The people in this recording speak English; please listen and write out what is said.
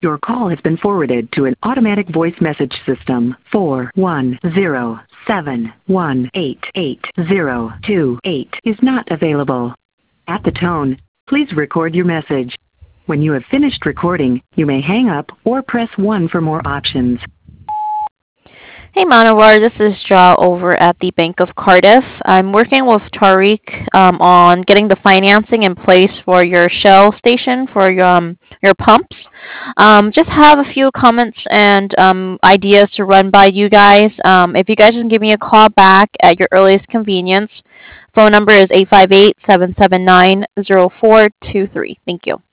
Your call has been forwarded to an automatic voice message system. 41071888028 is not available. At the tone, please record your message. When you have finished recording, you may hang up or press 1 for more options. Hey Manowar, this is Ja over at the Bank of Cardiff. I'm working with Tariq on getting the financing in place for your Shell station for your pumps. Just have a few comments and ideas to run by you guys. If you guys can give me a call back at your earliest convenience, phone number is 858-779-0423. Thank you.